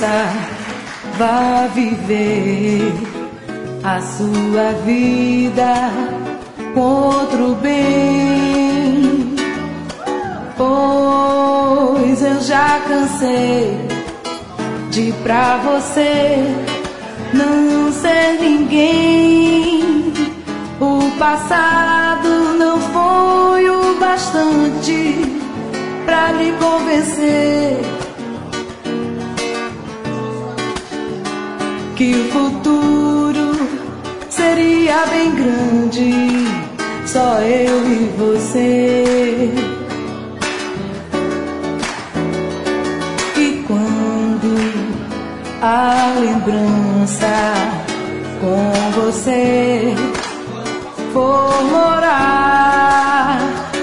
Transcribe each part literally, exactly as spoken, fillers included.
lembrança, vá viver a sua vida com outro bem, pois eu já cansei de pra você não ser ninguém. O passado não foi o bastante pra lhe convencer que o futuro seria bem grande, só eu e você. E quando a lembrança com você for morar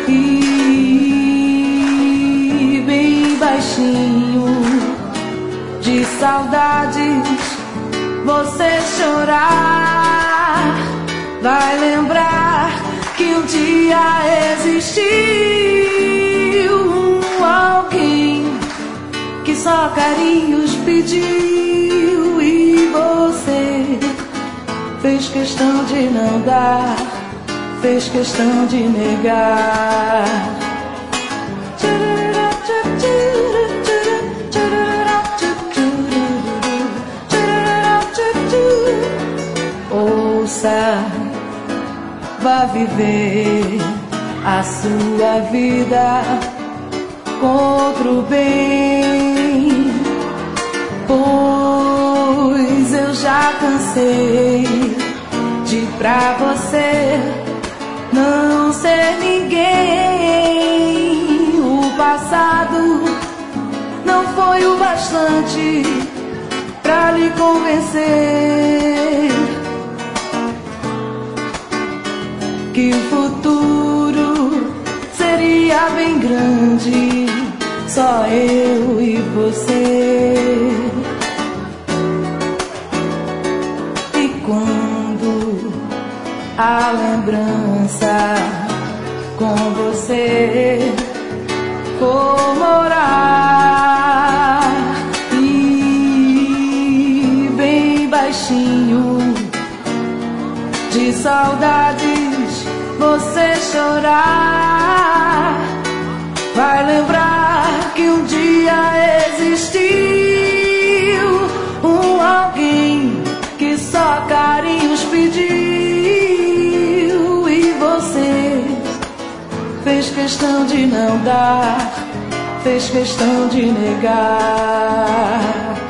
e bem baixinho de saudades você chorar, vai lembrar que um dia existiu um alguém que só carinhos pediu e você fez questão de não dar, fez questão de negar. Ouça, vá viver a sua vida com outro bem, pois eu já cansei de pra você não ser ninguém. O passado não foi o bastante pra lhe convencer que o futuro seria bem grande, só eu e você. E quando a lembrança com você for morar e bem baixinho de saudades você chorar, vai lembrar que um dia existiu um alguém que só carinhos pediu e você fez questão de não dar, fez questão de negar.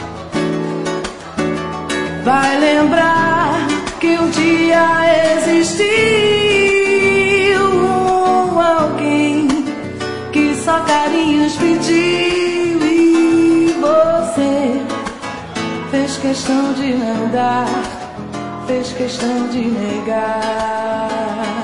Vai lembrar que um dia existiu um alguém que só carinhos pediu e você fez questão de não dar, fez questão de negar,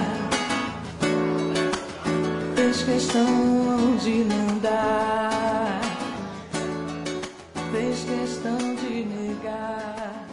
fez questão de não dar, fez questão de negar.